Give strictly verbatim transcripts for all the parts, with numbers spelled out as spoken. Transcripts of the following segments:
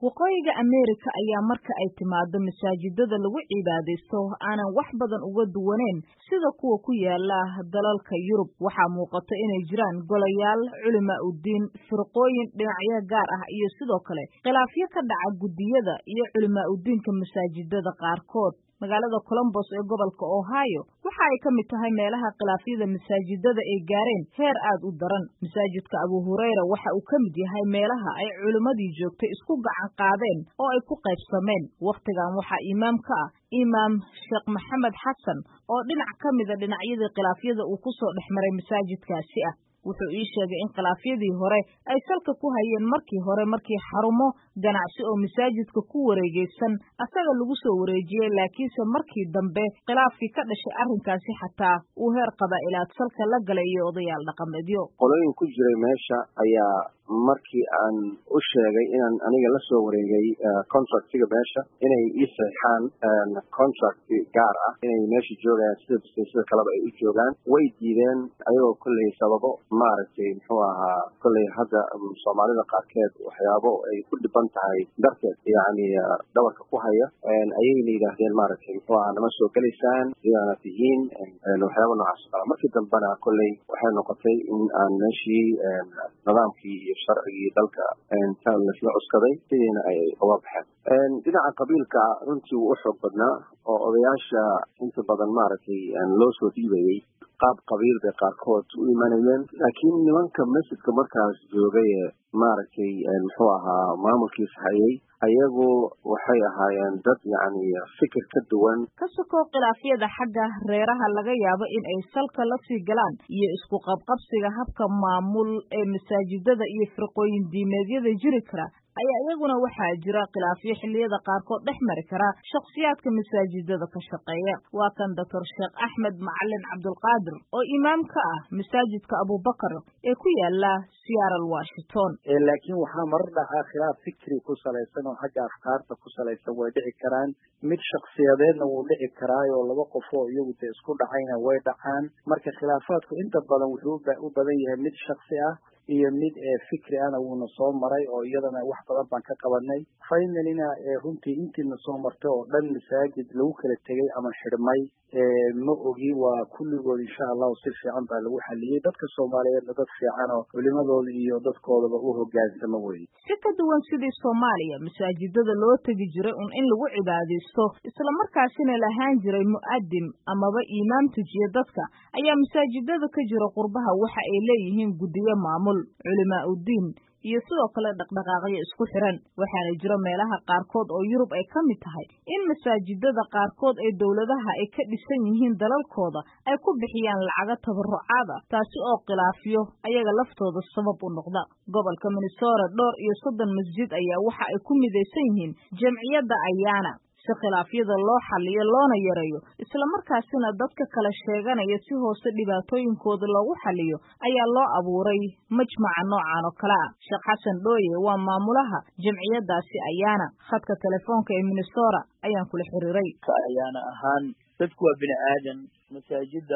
waqooyiga Ameerika ayaa marka ay timaado masaajidada lagu cibaadeysto aanan wax badan uga duwaneen sida kuwa ku yaala dalalka Yurub. Waxaa muuqata inay jiraan golayaal culimo u diin firqooyin dhinacyo gaar ah iyo sidoo kale khilaafyo ka dhaca gudiyada iyo culimo u diinka masaajidada qaarkood. magaalada Columbus ee gobolka Ohio waxa ay kamid tahay meelaha khilaafyada masaajidada ay gaareen heer aad u daran. Masaajidka Abu Hurayra waxa uu kamid yahay meelaha ay culimadii joogtay isku gacan qaadeen oo ay ku qaybsameen. Waqtigan waxa imaam ka ah Imaam Sheekh Maxamed Xasan oo dhinac kamid ah dhinacyada khilaafyada uu ku soo dhexmaray masaajidkaasi ah. wuxuu ii sheegay in khilaafyadii hore ay salka ku hayeen markii hore markii xarumo ganacsi oo masaajidka ku wareegaysan asaga lagu soo wareejiyay, laakiinse markii dambe khilaafkii ka dhashay arrinkaasi xataa uu heer qabaa'ilaad salka la galay iyo odayaal dhaqameedyo. qolooyin ku jiray meesha ayaa markii aan u sheegay inaan aniga la soo wareegay contractiga meesha inay ii saxaan contract gaar ah inay meesha joogaan sida sida kaleba ay u joogaan, way diideen ayagoo kulley sababo maaragtay muxuu ahaa kulley hadda Soomaalida qaarkeed waxyaabo ay ku dhiban tahay darteed yacni dhabarka ku haya ayay yidhaahdeen maaragtay muxuu ahaa nama soo gelaysaan sidaana tihiin waxyaabo noocaas ah. markii dambena kulley waxay noqotay in aan meeshii nidaamkii iyo sharcigii dalka intaan la cuskaday sidiina ay uga baxeen. dhinaca qabiilka runtii wuu u xoog badnaa oo odayaasha inta badan maaragtay loo soo dhiibayay qaab qabiil bay qaarkood u imanayeen, laakiin nimanka masjidka markaas joogay maaragtay muxuu ahaa maamulkiisa hayay ayagu waxay ahaayeen dad yacni fikir ka duwan. ka sokoo khilaafyada xagga reeraha laga yaabo in ay salka la sii galaan iyo isku qabqabsiga habka maamul ee masaajidada iyo firqooyin diimeedyada jiri kara ayaa iyaguna waxaa jira khilaafyo xilliyada qaarkood dhex mari kara shakhsiyaadka masaajidada ka shaqeeya. waa kan Doctor Sheekh Axmed Macalin Cabdulqaadir oo imaam ka ah masaajidka Abubakar ee ku yaala Seattle, Washington. laakiin waxaa marar dhacaa khilaaf fikri ku salaysan oo xagga afkaarta ku salaysan way dhici karaan, mid shakhsiyadeedna wuu dhici karaa oo laba qof oo iyagu isku dhacayna way dhacaan. marka khilaafaadku inta badan wuxuu u badan yahay mid shakhsi ah iyo mid fikri ana wuuna soo maray oo iyadana wax badan baan ka qabanay. finalina runtii intiina soo martay oo dhan masaajid lagu kala tegay ama xidhmay ma ogi, waa kulligood insha allahu si fiican baa lagu xaliyey. dadka Soomaaliyeedna dad fiican oo culimadooda iyo dadkoodaba u hoggaansamo weeye. si ka duwan sidii Soomaaliya masaajidada loo tegi jiray un in lagu cibaadeysto isla markaasina lahaan jiray mu'addim amaba imaam tujiye dadka, ayaa masaajidada ka jira qurbaha waxa ay leeyihiin gudiyo maamul, culimo u diin iyo sidoo kale dhaqdhaqaaqyo isku xiran. waxaana jira meelaha qaarkood oo Yurub ay ka mid tahay in masaajidada qaarkood ee dowladaha ay ka dhisan yihiin dalalkooda ay ku bixiyaan lacago tabarucaad ah, taasi oo khilaafyo ayaga laftooda sabab u noqda. gobolka Minnesota dhowr iyo soddon masjid ayaa waxa ay ku midaysan yihiin jamciyadda Ayaana si khilaafyada loo xalliyo loona yareeyo isla markaasina dadka kala sheeganaya si hoose dhibaatooyinkooda loogu xalliyo ayaa loo abuuray majmaca noocan oo kale ah. Sheekh Xasan Dhooye waa maamulaha jamciyadaasi Ayaana. khadka telefoonka ee Minnesota ayaan kula xiriiray. Ayaana ahaan dadku waa bini aadan. masaajida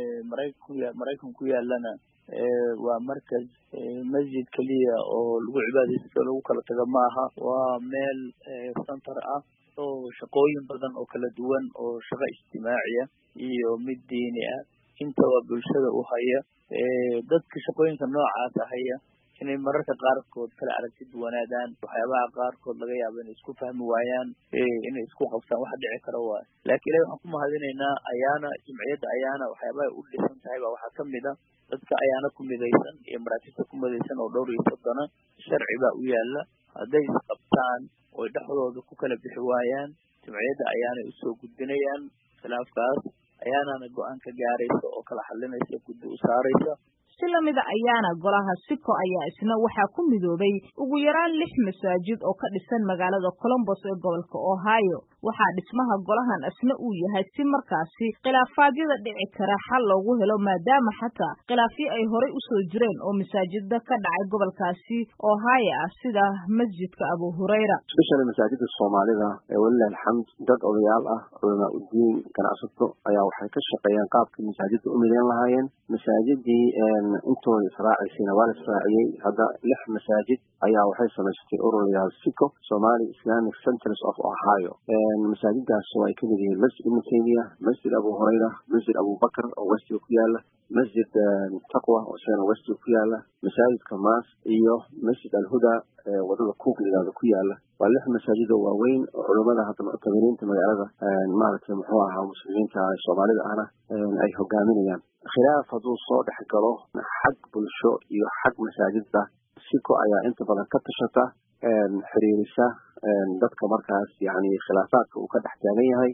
Maraykan ku yaalana waa markaz masjid kaliya oo lagu cibaadeysto lagu kala tago maaha, waa meel center ah oo shaqooyin badan oo kala duwan oo shaqo ijtimaaciya iyo mid diini ah intaba bulshada u haya. dadka shaqooyinka noocaas haya inay mararka qaarkood kala aragti duwanaadaan, waxyaabaha qaarkood laga yaabo inay isku fahmi waayaan, inay isku qabtaan wax dhici kara waa. laakiin ilaahay waxaan ku mahadinaynaa Ayaana, jimciyadda Ayaana waxyaabaha u dhisan tahay baa waxaa kamid ah dadka Ayaana ku midaysan iyo maraatibta ku midaysan oo dhowr iyo soddona sharci baa u yaala. hadday isqabtaan oo dhexdooda ku kala bixi waayaan jimciyadda Ayaana usoo gudbinayaan khilaafkaas, Ayaanana go'aan ka gaaraysa oo kala xalinaysa guddi u saaraysa. si lamida Ayaana golaha Siko ayaa isna waxaa ku midoobay ugu yaraan lix masaajid oo ka dhisan magaalada Columbus ee gobolka Ohio. waxaa dhismaha golahan asna uu yahay si markaasi khilaafaadyada dhici kara xal loogu helo maadaama xataa khilaafyo ay horay usoo jireen oo masaajida ka dhacay gobolkaasi oo haya ah sida masjidka Abu Hurayra. Especially masaajida Soomaalida ee walilah alxamd dad odayaal ah culama u diin ganacsato ayaa waxay ka shaqeeyaan qaabka masaajida u mideyn lahaayeen. masaajidii intooda israaciisina waa la israaciyey hadda lix masaajid ayaa waxay samaystay urur la yiraahdo SICO Somali Islamic Centers of Ohio. masaajidaas oo ay ka mid yihiin masjid Ibn Taymiyyah, masjid Abu Hurayra, masjid Abu Bakr oo westiga ku yaala, masjid Taqwa oo isagana westiga ku yaala, masaajidka Maas iyo masjid Al-Huda ee wadada Kuugliga ku yaala. waa lix masaajid oo waaweyn oo culimada hadda mu'taminiinta magaalada maaragtay muxuu ahaa muslimiinta Soomaalida ahna ay hogaaminayaan. khilaaf hadduu soo dhex galo xag bulsho iyo xag masaajidda SICO ayaa inta badan ka tashata xiriirisa dadka markaas yani khilaafaadka uu ka dhex taagan yahay